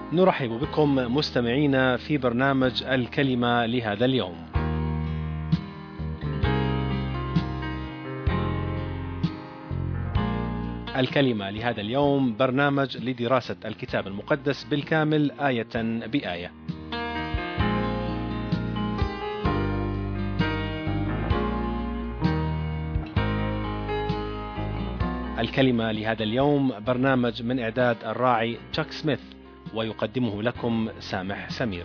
نرحب بكم مستمعينا في برنامج الكلمة لهذا اليوم. الكلمة لهذا اليوم برنامج لدراسة الكتاب المقدس بالكامل آية بآية. الكلمة لهذا اليوم برنامج من إعداد الراعي تشاك سميث، ويقدمه لكم سامح سمير.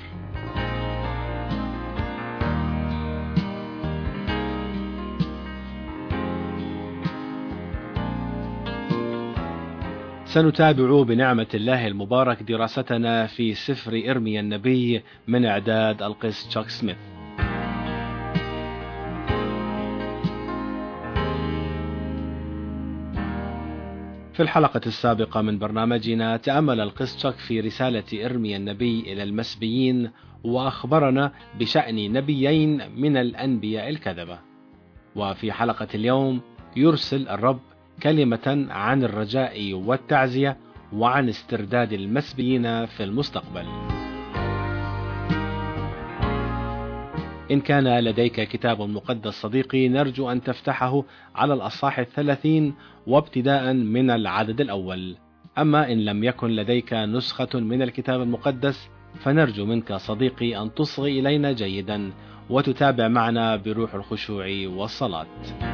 سنتابع بنعمة الله المبارك دراستنا في سفر إرميا النبي من إعداد القس تشاك سميث. في الحلقة السابقة من برنامجنا تأمل القس تشاك في رسالة إرميا النبي إلى المسبيين، وأخبرنا بشأن نبيين من الأنبياء الكذبة. وفي حلقة اليوم يرسل الرب كلمة عن الرجاء والتعزية وعن استرداد المسبيين في المستقبل. إن كان لديك كتاب مقدس صديقي، نرجو أن تفتحه على الأصحاح 30 وابتداء من العدد الأول. أما إن لم يكن لديك نسخة من الكتاب المقدس، فنرجو منك صديقي أن تصغي إلينا جيدا وتتابع معنا بروح الخشوع والصلاة.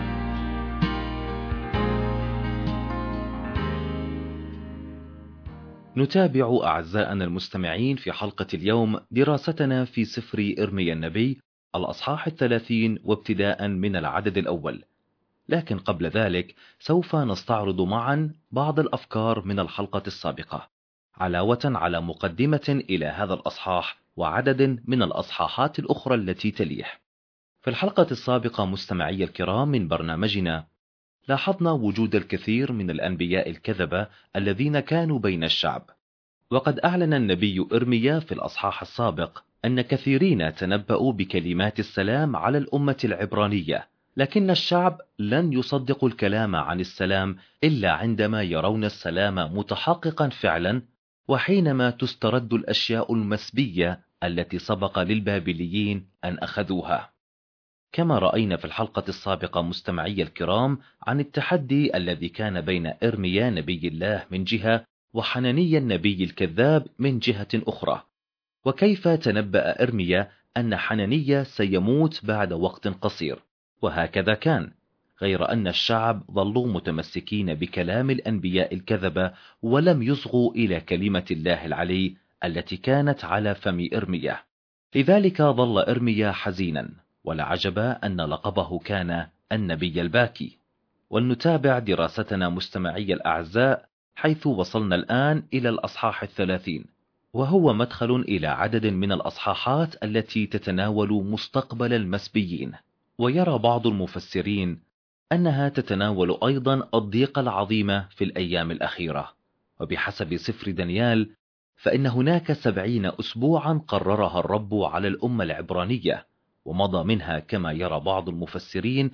نتابع أعزائنا المستمعين في حلقة اليوم دراستنا في سفر إرميا النبي الأصحاح 30 وابتداء من العدد الأول. لكن قبل ذلك سوف نستعرض معا بعض الأفكار من الحلقة السابقة، علاوة على مقدمة إلى هذا الأصحاح وعدد من الأصحاحات الأخرى التي تليه. في الحلقة السابقة مستمعي الكرام من برنامجنا لاحظنا وجود الكثير من الأنبياء الكذبة الذين كانوا بين الشعب، وقد أعلن النبي إرميا في الأصحاح السابق أن كثيرين تنبأوا بكلمات السلام على الأمة العبرانية، لكن الشعب لن يصدقوا الكلام عن السلام إلا عندما يرون السلام متحققا فعلا، وحينما تسترد الأشياء المسبية التي سبق للبابليين أن أخذوها. كما رأينا في الحلقة السابقة مستمعي الكرام عن التحدي الذي كان بين إرميا نبي الله من جهة وحنانيا النبي الكذاب من جهة أخرى، وكيف تنبأ إرميا أن حنانيا سيموت بعد وقت قصير، وهكذا كان، غير أن الشعب ظلوا متمسكين بكلام الأنبياء الكذبة ولم يصغوا إلى كلمة الله العلي التي كانت على فم إرميا. لذلك ظل إرميا حزينا، ولا عجب أن لقبه كان النبي الباكي. ولنتابع دراستنا مستمعي الأعزاء حيث وصلنا الآن إلى الأصحاح 30، وهو مدخل إلى عدد من الأصحاحات التي تتناول مستقبل المسبيين. ويرى بعض المفسرين أنها تتناول أيضا الضيقة العظيمة في الأيام الأخيرة. وبحسب سفر دانيال فإن هناك 70 أسبوعا قررها الرب على الأمة العبرانية، ومضى منها كما يرى بعض المفسرين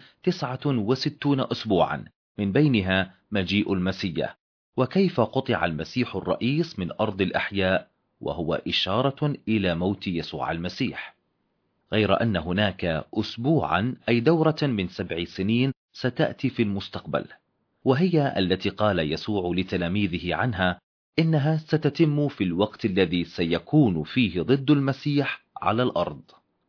69 أسبوعا، من بينها مجيء المسيح، وكيف قطع المسيح الرئيس من أرض الأحياء، وهو إشارة إلى موت يسوع المسيح. غير أن هناك أسبوعا أي دورة من 7 سنين ستأتي في المستقبل، وهي التي قال يسوع لتلاميذه عنها إنها ستتم في الوقت الذي سيكون فيه ضد المسيح على الأرض.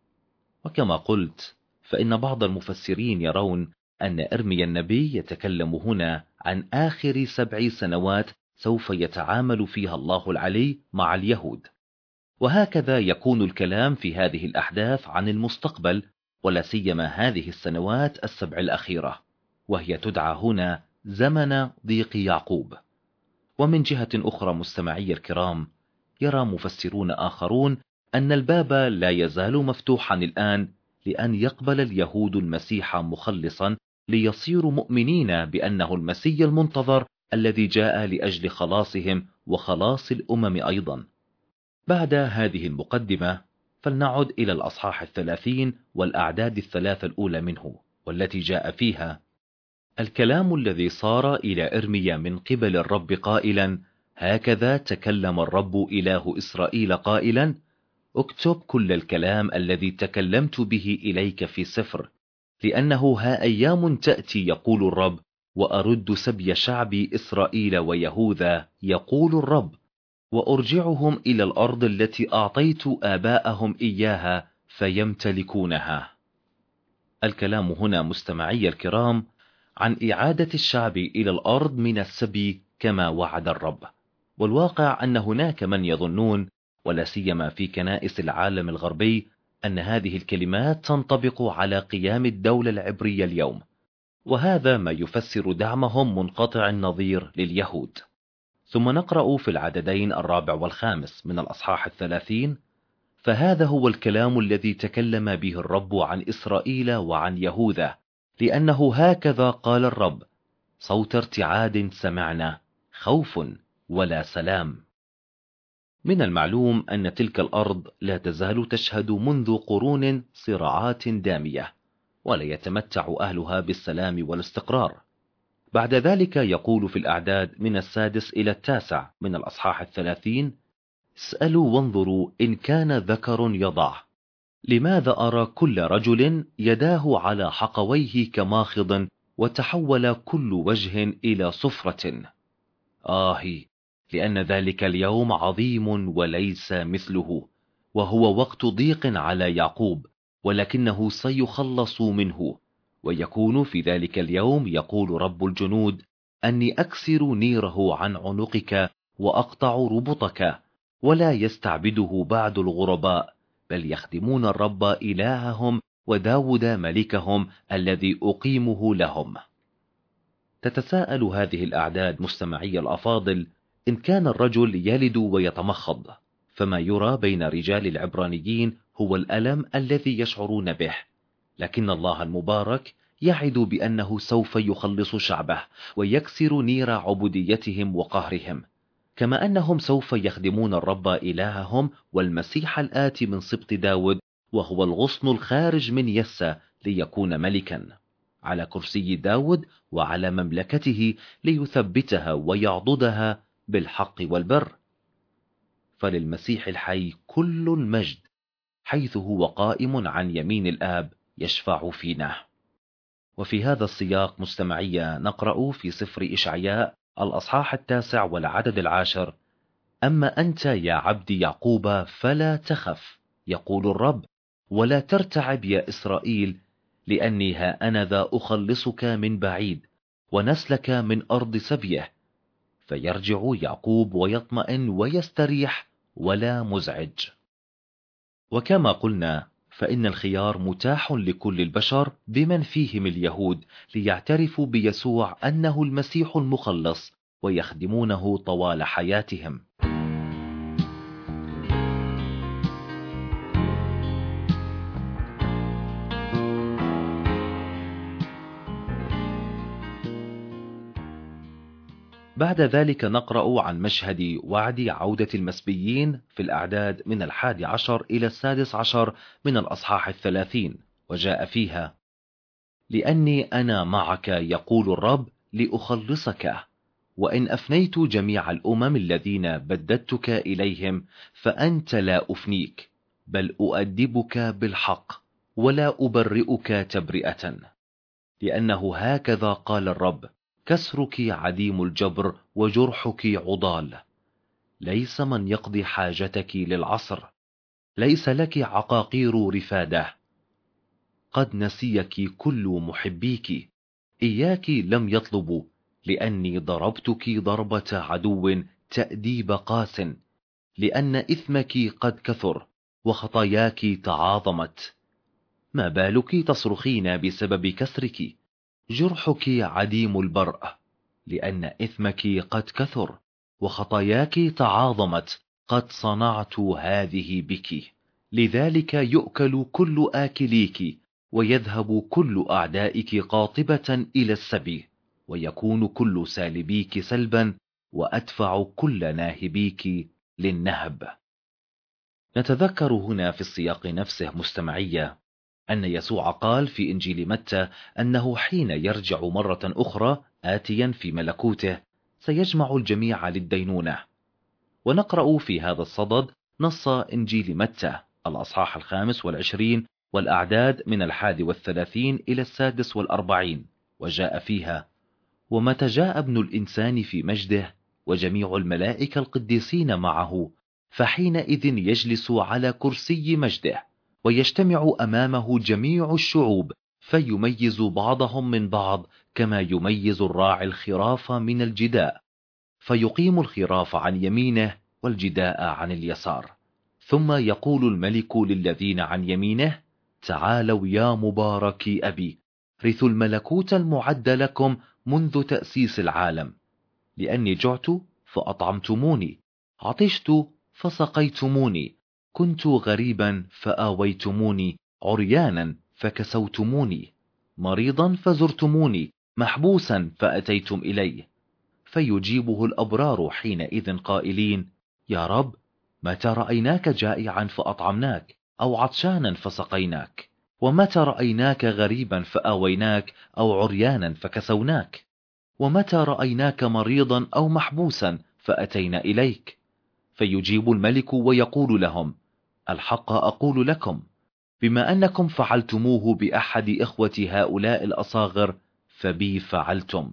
وكما قلت فإن بعض المفسرين يرون أن إرميا النبي يتكلم هنا عن آخر 7 سنوات سوف يتعامل فيها الله العلي مع اليهود، وهكذا يكون الكلام في هذه الأحداث عن المستقبل، ولا سيما هذه السنوات 7 الأخيرة، وهي تدعى هنا زمن ضيق يعقوب. ومن جهة أخرى مستمعي الكرام، يرى مفسرون آخرون أن الباب لا يزال مفتوحا الآن لأن يقبل اليهود المسيح مخلصا، ليصيروا مؤمنين بأنه المسيح المنتظر الذي جاء لأجل خلاصهم وخلاص الأمم أيضا. بعد هذه المقدمة فلنعد إلى الأصحاح 30 والأعداد 3 الأولى منه، والتي جاء فيها الكلام الذي صار إلى إرميا من قبل الرب قائلا: هكذا تكلم الرب إله إسرائيل قائلا: اكتب كل الكلام الذي تكلمت به إليك في سفر، لأنه ها أيام تأتي يقول الرب، وأرد سبي شعبي إسرائيل ويهوذا يقول الرب، وأرجعهم إلى الأرض التي أعطيت آباءهم إياها فيمتلكونها. الكلام هنا مستمعي الكرام عن إعادة الشعب إلى الأرض من السبي كما وعد الرب. والواقع أن هناك من يظنون، ولا سيما في كنائس العالم الغربي، أن هذه الكلمات تنطبق على قيام الدولة العبرية اليوم، وهذا ما يفسر دعمهم منقطع النظير لليهود. ثم نقرأ في العددين 4 و5 من الأصحاح 30: فهذا هو الكلام الذي تكلم به الرب عن إسرائيل وعن يهوذا، لأنه هكذا قال الرب: صوت ارتعاد سمعنا، خوف ولا سلام. من المعلوم أن تلك الأرض لا تزال تشهد منذ قرون صراعات دامية، ولا يتمتع أهلها بالسلام والاستقرار. بعد ذلك يقول في الأعداد من 6 إلى 9 من الأصحاح 30: اسألوا وانظروا إن كان ذكر يضع. لماذا أرى كل رجل يداه على حقويه كماخض، وتحول كل وجه إلى صفرة؟ آهي، لأن ذلك اليوم عظيم وليس مثله، وهو وقت ضيق على يعقوب، ولكنه سيخلص منه. ويكون في ذلك اليوم، يقول رب الجنود، أني أكسر نيره عن عنقك وأقطع ربطك، ولا يستعبده بعد الغرباء، بل يخدمون الرب إلههم وداود ملكهم الذي أقيمه لهم. تتساءل هذه الأعداد مستمعي الأفاضل: إن كان الرجل يلد ويتمخض، فما يرى بين رجال العبرانيين هو الألم الذي يشعرون به، لكن الله المبارك يعد بأنه سوف يخلص شعبه ويكسر نير عبوديتهم وقهرهم، كما أنهم سوف يخدمون الرب إلههم والمسيح الآتي من سبط داود، وهو الغصن الخارج من يسى ليكون ملكا على كرسي داود وعلى مملكته، ليثبتها ويعضدها بالحق والبر. فللمسيح الحي كل المجد، حيث هو قائم عن يمين الآب يشفع فينا. وفي هذا السياق مستمعي نقرأ في سفر إشعياء الأصحاح 9 والعدد 10: أما أنت يا عبد يعقوب فلا تخف، يقول الرب، ولا ترتعب يا إسرائيل، لأني ها أنا ذا أخلصك من بعيد، ونسلك من أرض سبيه، فيرجع يعقوب ويطمئن ويستريح ولا مزعج. وكما قلنا، فإن الخيار متاح لكل البشر بمن فيهم اليهود، ليعترفوا بيسوع أنه المسيح المخلص ويخدمونه طوال حياتهم. بعد ذلك نقرأ عن مشهد وعد عودة المسبيين في الأعداد من 11 إلى 16 من الأصحاح 30، وجاء فيها: لأني أنا معك يقول الرب لأخلصك، وإن أفنيت جميع الأمم الذين بددتك إليهم، فأنت لا أفنيك، بل أؤدبك بالحق، ولا أبرئك تبرئة. لأنه هكذا قال الرب: كسرك عديم الجبر وجرحك عضال، ليس من يقضي حاجتك للعصر، ليس لك عقاقير رفادة. قد نسيك كل محبيك، إياك لم يطلبوا، لأني ضربتك ضربة عدو تأديب قاس، لأن إثمك قد كثر وخطاياك تعاظمت. ما بالك تصرخين بسبب كسرك؟ جرحك عديم البرء، لأن إثمك قد كثر وخطاياك تعاظمت، قد صنعت هذه بك. لذلك يؤكل كل آكليك، ويذهب كل أعدائك قاطبة إلى السبي، ويكون كل سالبيك سلبا، وأدفع كل ناهبيك للنهب. نتذكر هنا في السياق نفسه مستمعية أن يسوع قال في إنجيل متى أنه حين يرجع مرة أخرى آتيا في ملكوته، سيجمع الجميع للدينونة، ونقرأ في هذا الصدد نص إنجيل متى الأصحاح 25 والأعداد من 31 إلى 46، وجاء فيها: ومتى جاء ابن الإنسان في مجده وجميع الملائكة القديسين معه، فحينئذ يجلس على كرسي مجده، ويجتمع أمامه جميع الشعوب، فيميز بعضهم من بعض كما يميز الراعي الخراف من الجداء، فيقيم الخراف عن يمينه والجداء عن اليسار. ثم يقول الملك للذين عن يمينه: تعالوا يا مباركي أبي، رثوا الملكوت المعد لكم منذ تأسيس العالم، لأني جعت فأطعمتموني، عطشت فسقيتموني، كنت غريبا فآويتموني، عريانا فكسوتموني، مريضا فزرتموني، محبوسا فأتيتم إلي. فيجيبه الأبرار حينئذ قائلين: يا رب، متى رأيناك جائعا فأطعمناك، أو عطشانا فسقيناك؟ ومتى رأيناك غريبا فآويناك، أو عريانا فكسوناك؟ ومتى رأيناك مريضا أو محبوسا فأتينا إليك؟ فيجيب الملك ويقول لهم: الحق أقول لكم، بما أنكم فعلتموه بأحد إخوة هؤلاء الأصاغر فبي فعلتم.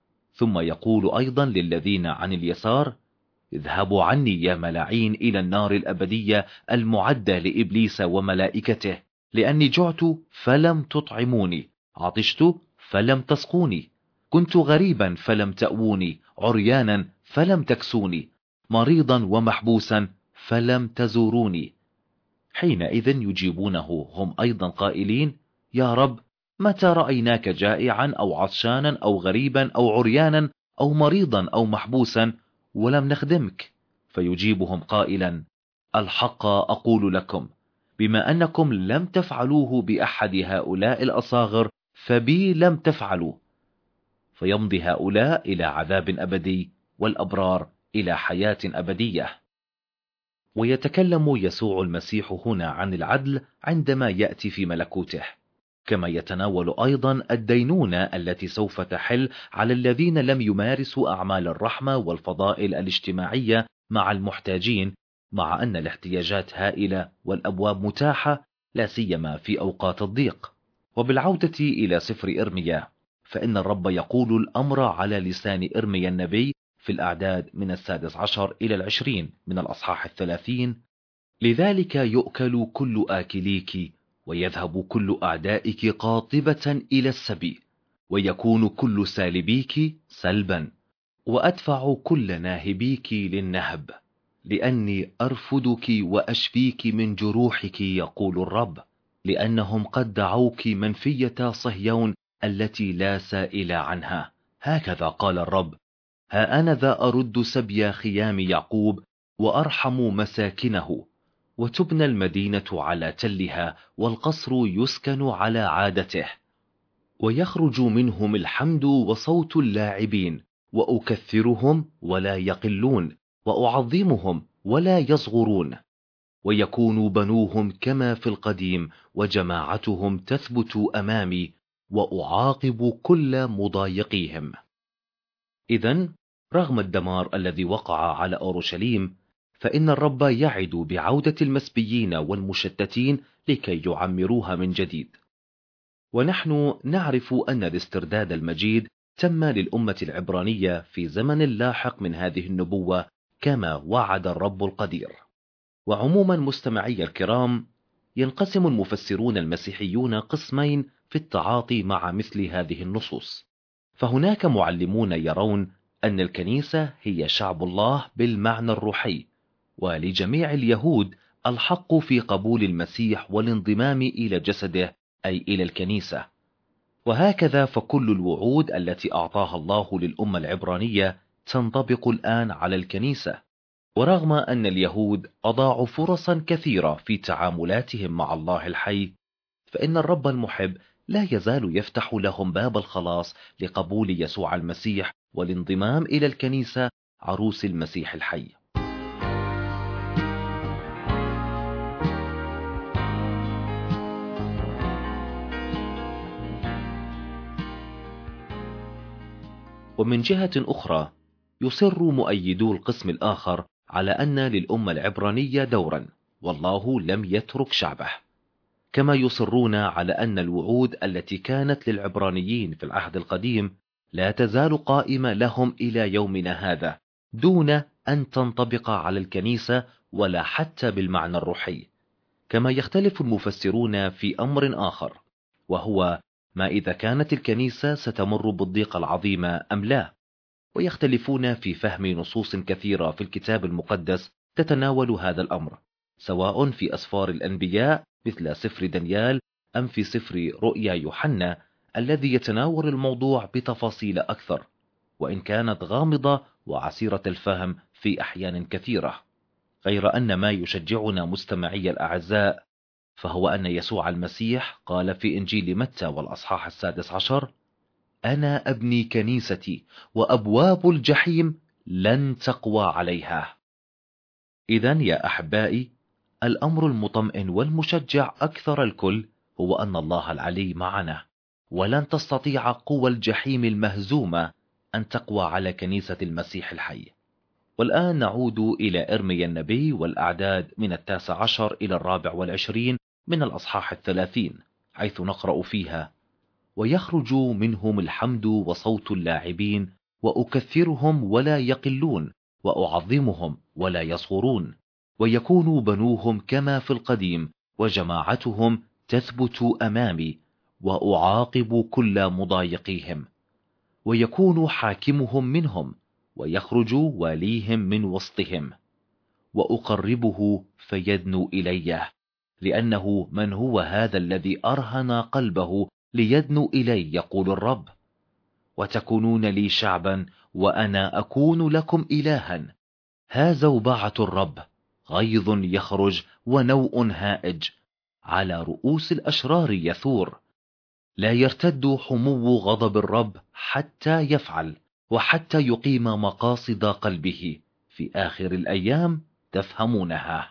ثم يقول أيضا للذين عن اليسار: اذهبوا عني يا ملاعين إلى النار الأبدية المعدة لإبليس وملائكته، لأني جعت فلم تطعموني، عطشت فلم تسقوني، كنت غريبا فلم تأووني، عريانا فلم تكسوني، مريضا ومحبوسا فلم تزوروني. حينئذ يجيبونه هم أيضا قائلين: يا رب، متى رأيناك جائعا أو عطشانا أو غريبا أو عريانا أو مريضا أو محبوسا ولم نخدمك؟ فيجيبهم قائلا: الحق أقول لكم، بما أنكم لم تفعلوه بأحد هؤلاء الأصاغر فبي لم تفعلوا. فيمضي هؤلاء إلى عذاب أبدي، والأبرار إلى حياة أبدية. ويتكلم يسوع المسيح هنا عن العدل عندما يأتي في ملكوته، كما يتناول أيضا الدينونة التي سوف تحل على الذين لم يمارسوا أعمال الرحمة والفضائل الاجتماعية مع المحتاجين، مع أن الاحتياجات هائلة والأبواب متاحة، لا سيما في أوقات الضيق. وبالعودة إلى سفر إرميا، فإن الرب يقول الأمر على لسان إرميا النبي في الأعداد من 16 إلى 20 من الأصحاح 30: لذلك يؤكل كل آكليك، ويذهب كل أعدائك قاطبة إلى السبي، ويكون كل سالبيك سلبا، وأدفع كل ناهبيك للنهب، لأني أرفدك وأشفيك من جروحك، يقول الرب، لأنهم قد دعوك منفية صهيون التي لا سائل عنها. هكذا قال الرب: ها أنا ذا أرد سبي خيام يعقوب، وأرحم مساكنه، وتبنى المدينة على تلها، والقصر يسكن على عادته، ويخرج منهم الحمد وصوت اللاعبين، وأكثرهم ولا يقلون، وأعظمهم ولا يصغرون، ويكون بنوهم كما في القديم، وجماعتهم تثبت أمامي، وأعاقب كل مضايقيهم. إذن رغم الدمار الذي وقع على أورشليم، فإن الرب يعد بعودة المسبيين والمشتتين لكي يعمروها من جديد. ونحن نعرف أن الاسترداد المجيد تم للأمة العبرانية في زمن لاحق من هذه النبوة، كما وعد الرب القدير. وعموما مستمعي الكرام، ينقسم المفسرون المسيحيون قسمين في التعاطي مع مثل هذه النصوص. فهناك معلمون يرون أن الكنيسة هي شعب الله بالمعنى الروحي، ولجميع اليهود الحق في قبول المسيح والانضمام إلى جسده، أي إلى الكنيسة. وهكذا فكل الوعود التي أعطاها الله للأمة العبرانية تنطبق الآن على الكنيسة. ورغم أن اليهود أضاعوا فرصا كثيرة في تعاملاتهم مع الله الحي، فإن الرب المحب لا يزال يفتح لهم باب الخلاص لقبول يسوع المسيح والانضمام إلى الكنيسة، عروس المسيح الحي. ومن جهة أخرى، يصر مؤيدو القسم الآخر على أن للأمة العبرانية دورا، والله لم يترك شعبه، كما يصرون على أن الوعود التي كانت للعبرانيين في العهد القديم لا تزال قائمة لهم إلى يومنا هذا، دون أن تنطبق على الكنيسة ولا حتى بالمعنى الروحي. كما يختلف المفسرون في أمر آخر، وهو ما إذا كانت الكنيسة ستمر بالضيق العظيم أم لا، ويختلفون في فهم نصوص كثيرة في الكتاب المقدس تتناول هذا الأمر، سواء في أسفار الأنبياء مثل سفر دانيال أم في سفر رؤيا يوحنا الذي يتناول الموضوع بتفاصيل أكثر، وإن كانت غامضة وعسيرة الفهم في أحيان كثيرة. غير أن ما يشجعنا مستمعي الأعزاء فهو أن يسوع المسيح قال في إنجيل متى والأصحاح 16: أنا أبني كنيستي وأبواب الجحيم لن تقوى عليها. إذن يا أحبائي، الأمر المطمئن والمشجع أكثر الكل هو أن الله العلي معنا، ولن تستطيع قوى الجحيم المهزومة أن تقوى على كنيسة المسيح الحي. والآن نعود إلى إرميا النبي والأعداد من 19 إلى 24 من الأصحاح 30، حيث نقرأ فيها: ويخرج منهم الحمد وصوت اللاعبين، وأكثرهم ولا يقلون، وأعظمهم ولا يصغرون، ويكون بنوهم كما في القديم، وجماعتهم تثبت أمامي، وأعاقب كل مضايقيهم، ويكون حاكمهم منهم، ويخرج واليهم من وسطهم، وأقربه فيدنو إليه، لأنه من هو هذا الذي أرهن قلبه ليدنو إلي، يقول الرب. وتكونون لي شعبا وأنا أكون لكم إلها. ها زوبعة الرب، غيظ يخرج ونوء هائج، على رؤوس الأشرار يثور. لا يرتد حمو غضب الرب حتى يفعل، وحتى يقيم مقاصد قلبه في آخر الأيام تفهمونها.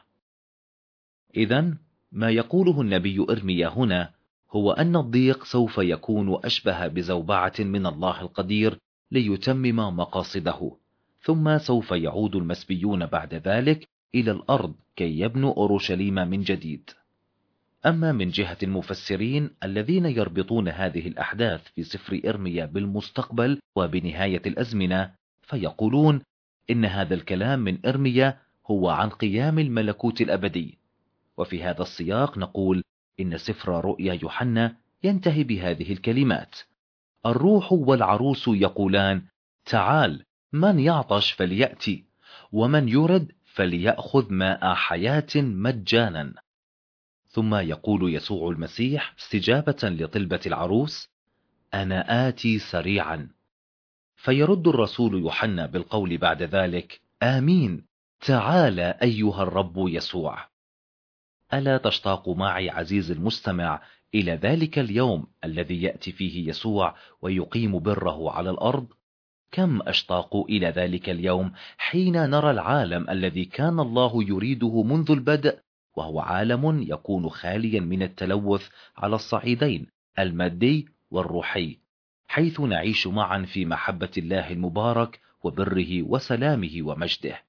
إذن ما يقوله النبي إرميا هنا هو أن الضيق سوف يكون أشبه بزوبعة من الله القدير ليتمم مقاصده، ثم سوف يعود المسبيون بعد ذلك إلى الأرض كي يبنوا أورشليم من جديد. أما من جهة المفسرين الذين يربطون هذه الأحداث في سفر إرميا بالمستقبل وبنهاية الأزمنة، فيقولون إن هذا الكلام من إرميا هو عن قيام الملكوت الأبدي. وفي هذا السياق نقول إن سفر رؤيا يوحنا ينتهي بهذه الكلمات: الروح والعروس يقولان تعال، من يعطش فليأتي، ومن يرد فليأخذ ماء حياة مجانا. ثم يقول يسوع المسيح استجابة لطلبة العروس: أنا آتي سريعا. فيرد الرسول يوحنا بالقول بعد ذلك: آمين، تعال أيها الرب يسوع. ألا تشتاق معي عزيز المستمع إلى ذلك اليوم الذي يأتي فيه يسوع ويقيم بره على الأرض؟ كم أشتاق إلى ذلك اليوم حين نرى العالم الذي كان الله يريده منذ البدء، وهو عالم يكون خاليا من التلوث على الصعيدين المادي والروحي، حيث نعيش معا في محبة الله المبارك وبره وسلامه ومجده.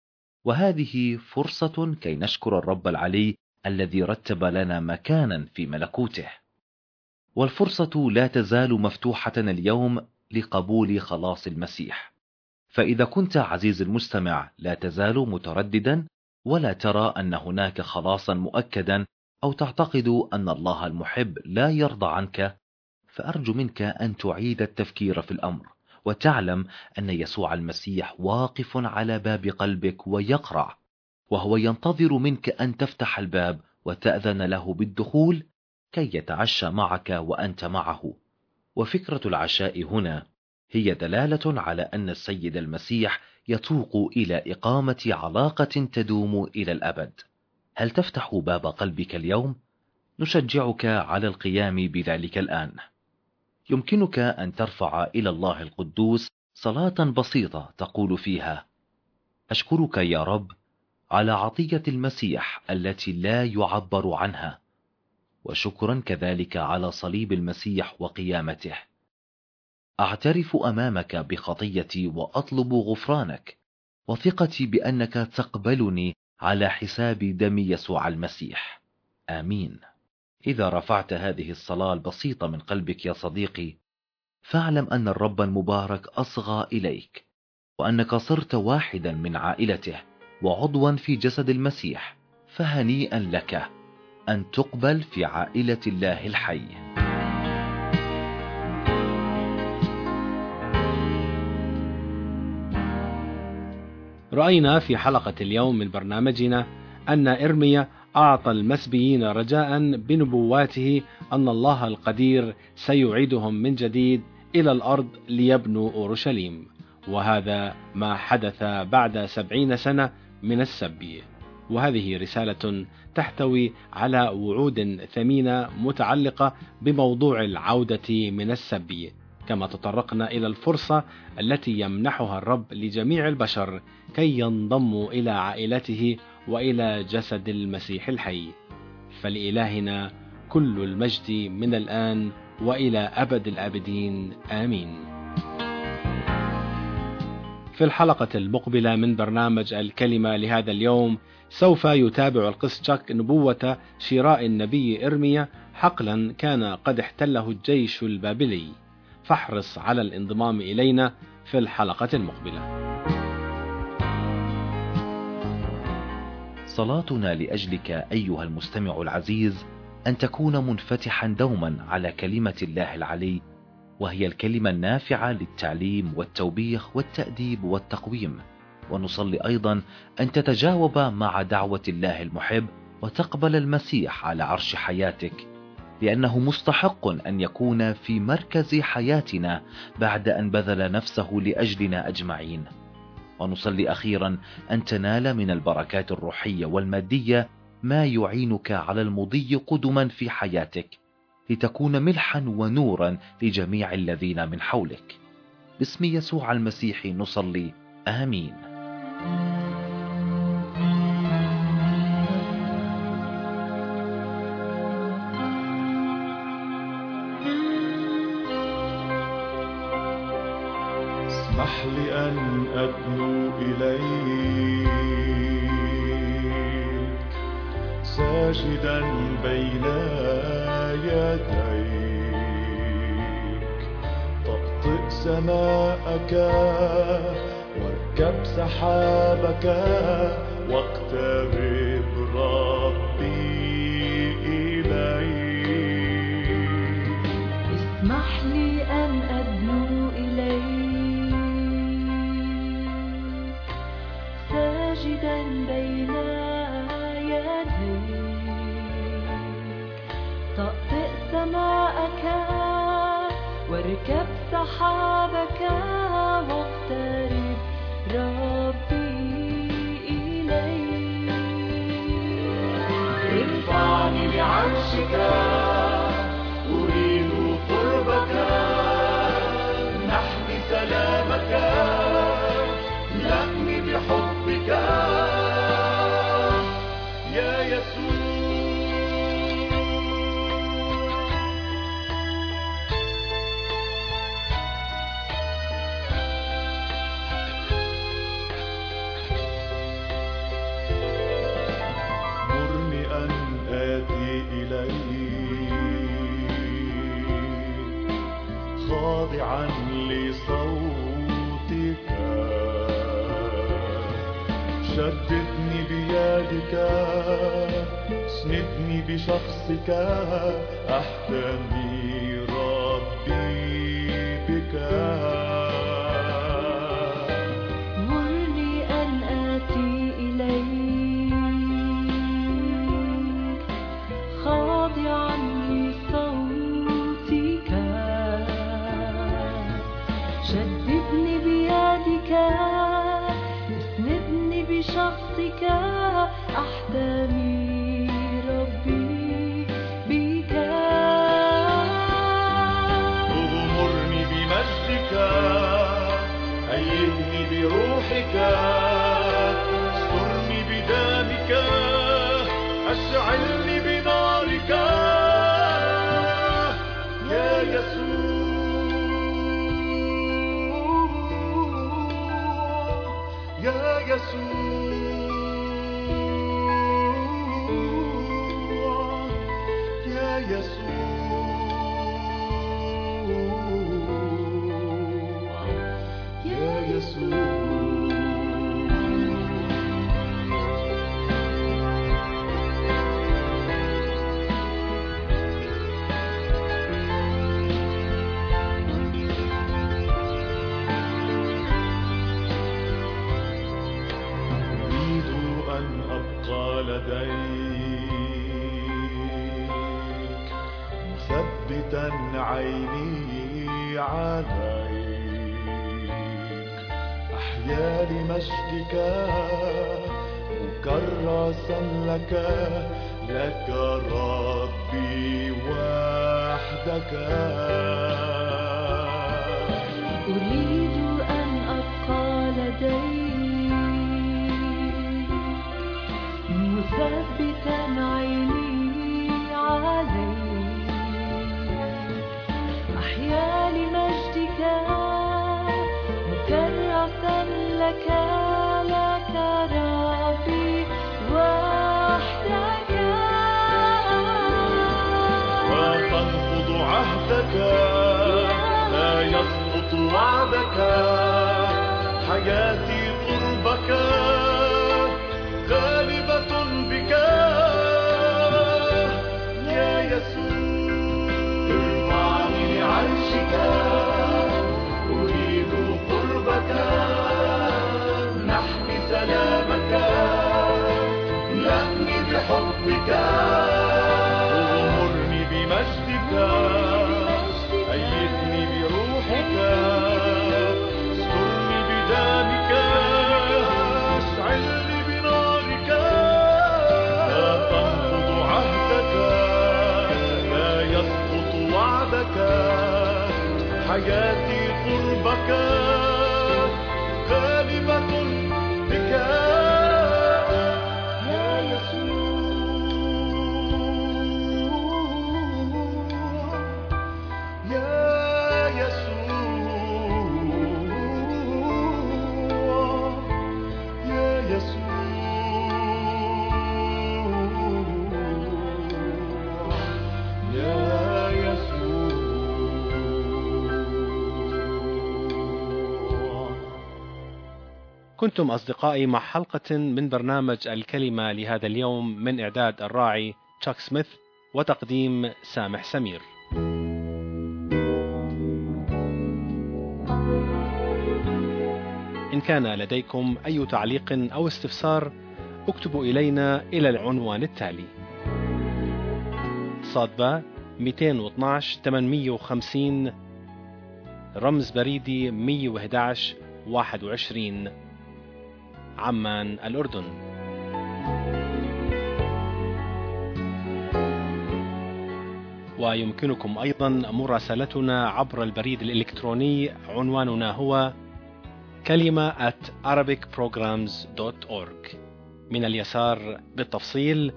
وهذه فرصة كي نشكر الرب العلي الذي رتب لنا مكانا في ملكوته. والفرصة لا تزال مفتوحة اليوم لقبول خلاص المسيح. فإذا كنت عزيز المستمع لا تزال مترددا ولا ترى أن هناك خلاصا مؤكدا، أو تعتقد أن الله المحب لا يرضى عنك، فأرجو منك أن تعيد التفكير في الأمر، وتعلم أن يسوع المسيح واقف على باب قلبك ويقرع، وهو ينتظر منك أن تفتح الباب وتأذن له بالدخول كي يتعشى معك وأنت معه. وفكرة العشاء هنا هي دلالة على أن السيد المسيح يتوق إلى إقامة علاقة تدوم إلى الأبد. هل تفتح باب قلبك اليوم؟ نشجعك على القيام بذلك الآن. يمكنك أن ترفع إلى الله القدوس صلاة بسيطة تقول فيها: أشكرك يا رب على عطية المسيح التي لا يعبر عنها، وشكرا كذلك على صليب المسيح وقيامته. أعترف أمامك بخطيتي وأطلب غفرانك، وثقتي بأنك تقبلني على حساب دم يسوع المسيح. آمين. إذا رفعت هذه الصلاة البسيطة من قلبك يا صديقي، فاعلم أن الرب المبارك أصغى إليك، وأنك صرت واحدا من عائلته وعضوا في جسد المسيح. فهنيئا لك أن تقبل في عائلة الله الحي. رأينا في حلقة اليوم من برنامجنا أن إرميا أعطى المسبيين رجاء بنبواته أن الله القدير سيعيدهم من جديد إلى الأرض ليبنوا أورشليم، وهذا ما حدث بعد 70 سنة من السبي. وهذه رسالة تحتوي على وعود ثمينة متعلقة بموضوع العودة من السبي، كما تطرقنا إلى الفرصة التي يمنحها الرب لجميع البشر كي ينضموا إلى عائلته وإلى جسد المسيح الحي. فلإلهنا كل المجد من الآن وإلى أبد الآبدين، آمين. في الحلقة المقبلة من برنامج الكلمة لهذا اليوم سوف يتابع القس تشاك نبوة شراء النبي إرميا حقلا كان قد احتله الجيش البابلي، فاحرص على الانضمام إلينا في الحلقة المقبلة. صلاتنا لأجلك أيها المستمع العزيز أن تكون منفتحا دوما على كلمة الله العلي، وهي الكلمة النافعة للتعليم والتوبيخ والتأديب والتقويم. ونصلي أيضا أن تتجاوب مع دعوة الله المحب وتقبل المسيح على عرش حياتك، لأنه مستحق أن يكون في مركز حياتنا بعد أن بذل نفسه لأجلنا أجمعين. ونصلي أخيرا أن تنال من البركات الروحية والمادية ما يعينك على المضي قدما في حياتك، لتكون ملحا ونورا لجميع الذين من حولك. باسم يسوع المسيح نصلي، آمين. اسمح لي أن أدنو إليك ساجدا بين يديك، طأطئ سماءك واركب سحابك واقترب ربي إليك. اسمح لي أن أدنو إليك ساجدا بين يديك، طأطئ سماءك واركب سحابك واقترب ربي إليك. ارفعني لعرشك أريد قربك، نحمي سلامك، لأني بحبك يا يسوع. مرني أن آتي إليك خاضعا لصوتك، شددني بيدك، اسندني بشخصك، أحتمي ربي بك. مرني أن آتي إليك خاضعا لصوتك، شددني بيدك، اسندني بشخصك، أحتمي ربي بك. اغمرني بمجدك، أيدني بروحك، استرني بدمك، أشعلني بنارك يا يسوع، يا يا يسوع يا يسوع لديك مثبتا عيني عليك أحيا لمجدك مكرسا لك ربي وحدك أريد أن أبقى لديك مثبتا عيني عليك أحيا لمجدك مكرسا لك ربي وحدك وتنقض عهدك لا يسقط وعدك حياتي قربك غالبة بك يا يسوع ارفعني لعرشك أريد قربك نحمي سلامك لأني بحبك اغمرني بمجدك أيدني بروحك استرني بدمك اشعلني بنارك لا تنقض عهدك لا يسقط وعدك حياتي قربك غالبة بك يا يسوع يا يسوع يا يسوع يا يسوع كنتم أصدقائي مع حلقة من برنامج الكلمة لهذا اليوم من إعداد الراعي تشاك سميث وتقديم سامح سمير. إن كان لديكم أي تعليق أو استفسار اكتبوا إلينا إلى العنوان التالي: صادبة 212 850 رمز بريدي 111 21 عمان الأردن. ويمكنكم أيضا مراسلتنا عبر البريد الإلكتروني، عنواننا هو kalima@arabicprograms.org. من اليسار بالتفصيل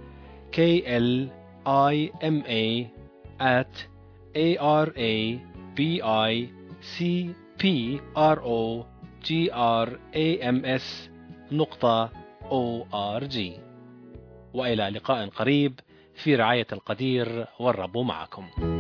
kalima@arabicprograms.org. وإلى لقاء قريب في رعاية القدير، والرب معكم.